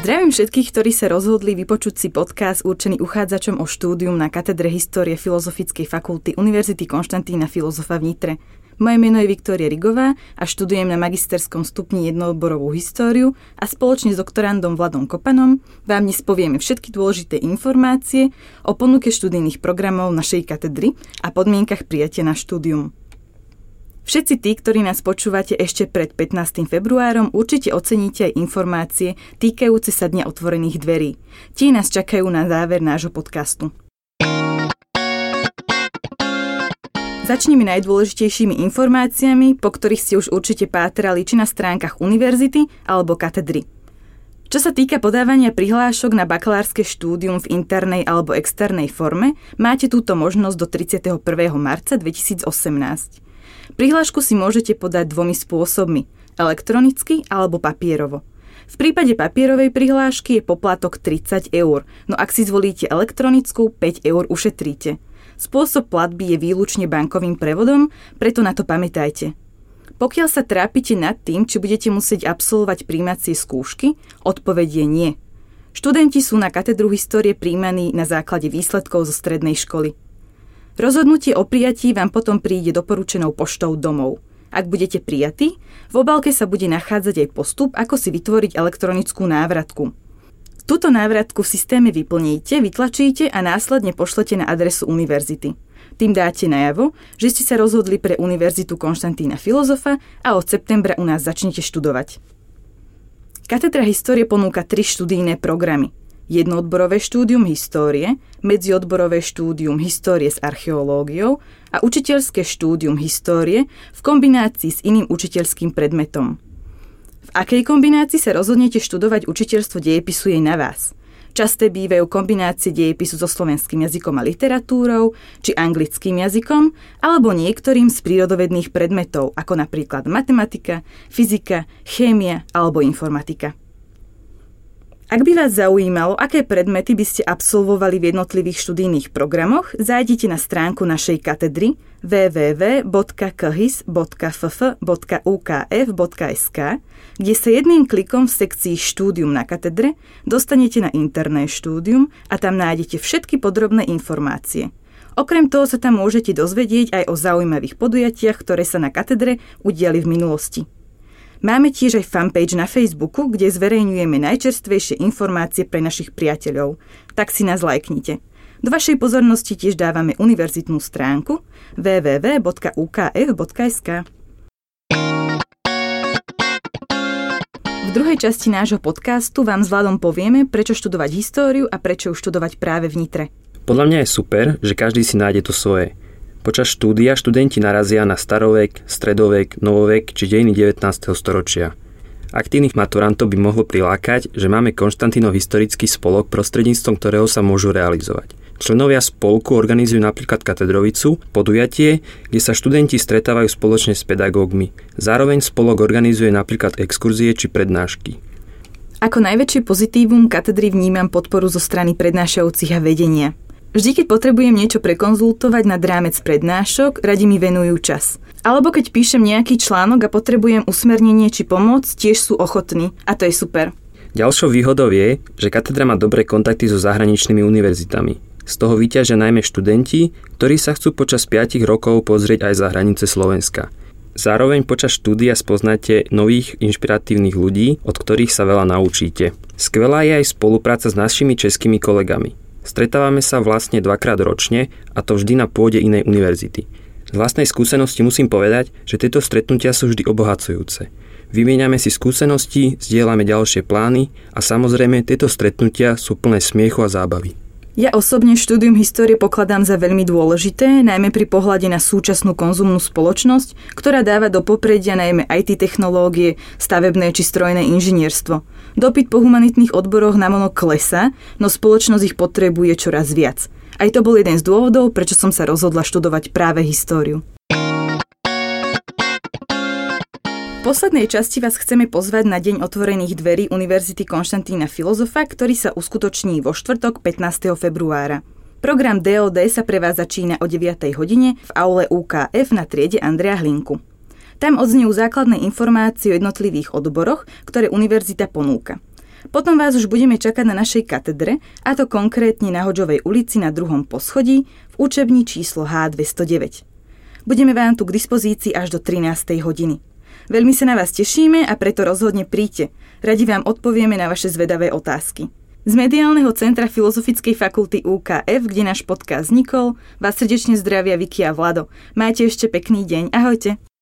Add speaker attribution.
Speaker 1: Zdravím všetkých, ktorí sa rozhodli vypočuť si podcast určený uchádzačom o štúdium na katedre Histórie Filozofickej fakulty Univerzity Konštantína Filozofa v Nitre. Moje meno je Viktória Rigová a študujem na magisterskom stupni jednoodborovú históriu a spoločne s doktorandom Vladom Kopanom vám dnes povieme všetky dôležité informácie o ponuke študijných programov našej katedry a podmienkach prijatia na štúdium. Všetci tí, ktorí nás počúvate ešte pred 15. februárom, určite oceníte aj informácie týkajúce sa Dňa otvorených dverí. Tie nás čakajú na záver nášho podcastu. Začneme najdôležitejšími informáciami, po ktorých ste už určite pátrali či na stránkach univerzity alebo katedry. Čo sa týka podávania prihlášok na bakalárske štúdium v internej alebo externej forme, máte túto možnosť do 31. marca 2018. Prihlášku si môžete podať dvomi spôsobmi, elektronicky alebo papierovo. V prípade papierovej prihlášky je poplatok 30 €, no ak si zvolíte elektronickú, 5 € ušetríte. Spôsob platby je výlučne bankovým prevodom, preto na to pamätajte. Pokiaľ sa trápite nad tým, či budete musieť absolvovať prijímacie skúšky, odpoveď je nie. Študenti sú na katedru histórie prijímaní na základe výsledkov zo strednej školy. Rozhodnutie o prijatí vám potom príde doporučenou poštou domov. Ak budete prijatí, v obálke sa bude nachádzať aj postup, ako si vytvoriť elektronickú návratku. Túto návratku v systéme vyplníte, vytlačíte a následne pošlete na adresu univerzity. Tým dáte najavo, že ste sa rozhodli pre Univerzitu Konštantína Filozofa a od septembra u nás začnete študovať. Katedra histórie ponúka 3 študijné programy. Jednoodborové štúdium histórie, medziodborové štúdium histórie s archeológiou a učiteľské štúdium histórie v kombinácii s iným učiteľským predmetom. V akej kombinácii sa rozhodnete študovať učiteľstvo dejepisu je na vás. Časté bývajú kombinácie dejepisu so slovenským jazykom a literatúrou, či anglickým jazykom, alebo niektorým z prírodovedných predmetov, ako napríklad matematika, fyzika, chémia alebo informatika. Ak by vás zaujímalo, aké predmety by ste absolvovali v jednotlivých študijných programoch, zájdite na stránku našej katedry www.khis.ff.ukf.sk, kde sa jedným klikom v sekcii Štúdium na katedre dostanete na interné štúdium a tam nájdete všetky podrobné informácie. Okrem toho sa tam môžete dozvedieť aj o zaujímavých podujatiach, ktoré sa na katedre udiali v minulosti. Máme tiež aj fanpage na Facebooku, kde zverejňujeme najčerstvejšie informácie pre našich priateľov. Tak si nás lajknite. Do vašej pozornosti tiež dávame univerzitnú stránku www.ukf.sk. V druhej časti nášho podcastu vám s Vladom povieme, prečo študovať históriu a prečo ju študovať práve v Nitre.
Speaker 2: Podľa mňa je super, že každý si nájde to svoje. Počas štúdia študenti narazia na starovek, stredovek, novovek či dejiny 19. storočia. Aktívnych maturantov by mohlo prilákať, že máme Konštantínov historický spolok, prostredníctvom ktorého sa môžu realizovať. Členovia spolku organizujú napríklad katedrovicu, podujatie, kde sa študenti stretávajú spoločne s pedagógmi. Zároveň spolok organizuje napríklad exkurzie či prednášky.
Speaker 1: Ako najväčšie pozitívum katedry vnímam podporu zo strany prednášajúcich a vedenia. Vždy, keď potrebujem niečo prekonzultovať nad rámec prednášok, radi mi venujú čas. Alebo keď píšem nejaký článok a potrebujem usmernenie či pomoc, tiež sú ochotní. A to je super.
Speaker 2: Ďalšou výhodou je, že katedra má dobré kontakty so zahraničnými univerzitami. Z toho vyťažia najmä študenti, ktorí sa chcú počas 5 rokov pozrieť aj za hranice Slovenska. Zároveň počas štúdia spoznáte nových inšpiratívnych ľudí, od ktorých sa veľa naučíte. Skvelá je aj spolupráca s našimi českými kolegami. Stretávame sa vlastne 2-krát ročne, a to vždy na pôde inej univerzity. Z vlastnej skúsenosti musím povedať, že tieto stretnutia sú vždy obohacujúce. Vymieňame si skúsenosti, zdieľame ďalšie plány a samozrejme tieto stretnutia sú plné smiechu a zábavy.
Speaker 1: Ja osobne štúdium histórie pokladám za veľmi dôležité, najmä pri pohľade na súčasnú konzumnú spoločnosť, ktorá dáva do popredia najmä IT technológie, stavebné či strojné inžinierstvo. Dopyt po humanitných odboroch namono klesá, no spoločnosť ich potrebuje čoraz viac. Aj to bol jeden z dôvodov, prečo som sa rozhodla študovať práve históriu. V poslednej časti vás chceme pozvať na Deň otvorených dverí Univerzity Konštantína Filozofa, ktorý sa uskutoční vo štvrtok 15. februára. Program DOD sa pre vás začína o 9. hodine v aule UKF na triede Andreja Hlinku. Tam odznejú základné informácie o jednotlivých odboroch, ktoré univerzita ponúka. Potom vás už budeme čakať na našej katedre, a to konkrétne na Hodžovej ulici na 2. poschodí v učebni číslo H209. Budeme vám tu k dispozícii až do 13. hodiny. Veľmi sa na vás tešíme a preto rozhodne príďte. Radi vám odpovieme na vaše zvedavé otázky. Z Mediálneho centra Filozofickej fakulty UKF, kde náš podcast vznikol, vás srdečne zdravia Viki a Vlado. Majte ešte pekný deň. Ahojte.